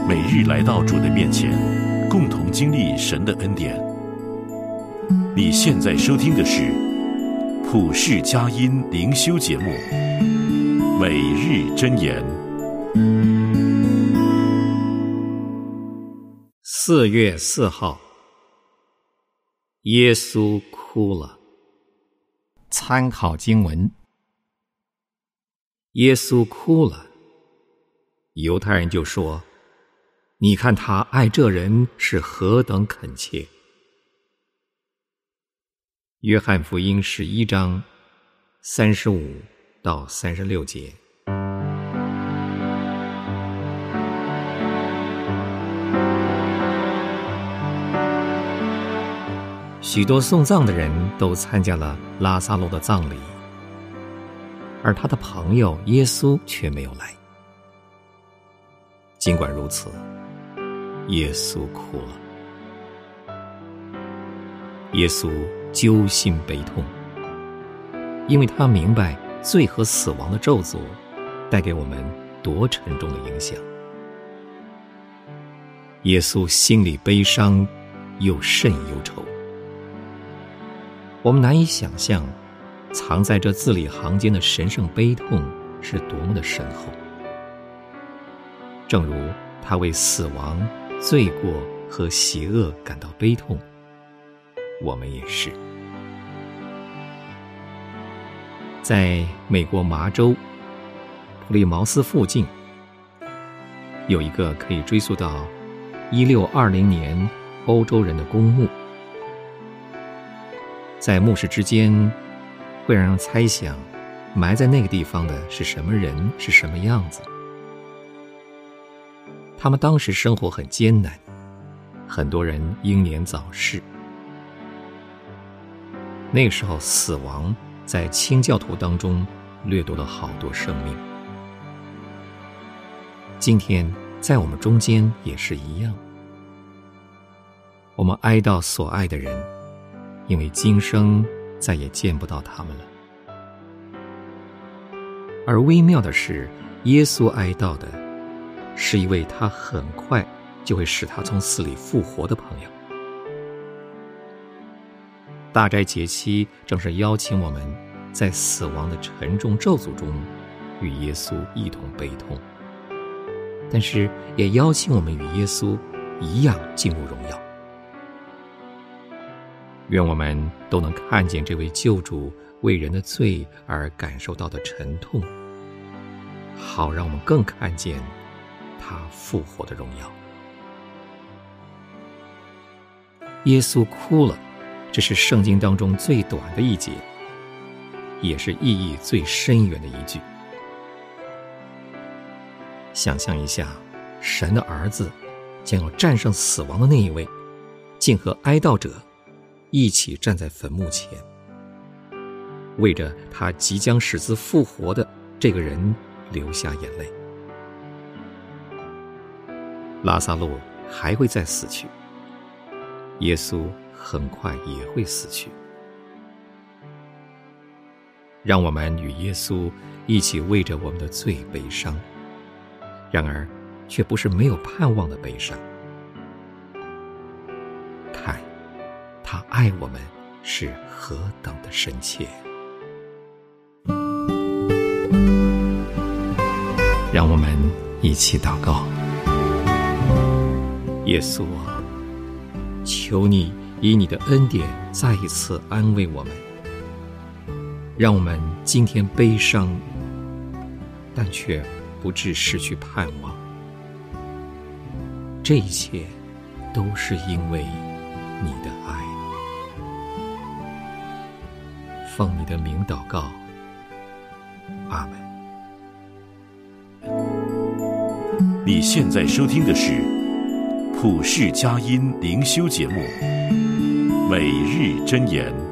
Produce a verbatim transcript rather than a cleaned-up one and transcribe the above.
每日来到主的面前，共同经历神的恩典。你现在收听的是普世佳音灵修节目《每日箴言》。 四月四号，耶稣哭了。参考经文：耶稣哭了，犹太人就说：你看他爱这人是何等恳切。约翰福音十一章三十五到三十六节。许多送葬的人都参加了拉撒路的葬礼，而他的朋友耶稣却没有来。尽管如此，耶稣哭了。耶稣揪心悲痛，因为他明白罪和死亡的咒诅带给我们多沉重的影响。耶稣心里悲伤又甚忧愁。我们难以想象，藏在这字里行间的神圣悲痛是多么的深厚。正如他为死亡、罪过和邪恶感到悲痛，我们也是。在美国麻州普利茅斯附近，有一个可以追溯到一六二零年欧洲人的公墓。在墓室之间，会让人猜想埋在那个地方的是什么人，是什么样子。他们当时生活很艰难，很多人英年早逝。那个时候，死亡在清教徒当中掠夺了好多生命。今天在我们中间也是一样，我们哀悼所爱的人，因为今生再也见不到他们了。而微妙的是，耶稣哀悼的是一位他很快就会使他从死里复活的朋友。大斋节期正是邀请我们在死亡的沉重咒诅中与耶稣一同悲痛，但是也邀请我们与耶稣一样进入荣耀。愿我们都能看见这位救主为人的罪而感受到的沉痛，好让我们更看见他复活的荣耀。耶稣哭了，这是圣经当中最短的一节，也是意义最深远的一句。想象一下，神的儿子将要战胜死亡的那一位，竟和哀悼者一起站在坟墓前，为着他即将使之复活的这个人流下眼泪。拉撒路还会再死去，耶稣很快也会死去。让我们与耶稣一起为着我们的罪悲伤，然而却不是没有盼望的悲伤。看，他爱我们是何等的深切。让我们一起祷告。耶稣啊，求你以你的恩典再一次安慰我们，让我们今天悲伤，但却不致失去盼望。这一切都是因为你的爱。奉你的名祷告，阿们。 你现在收听的是普世佳音灵修节目《每日箴言》。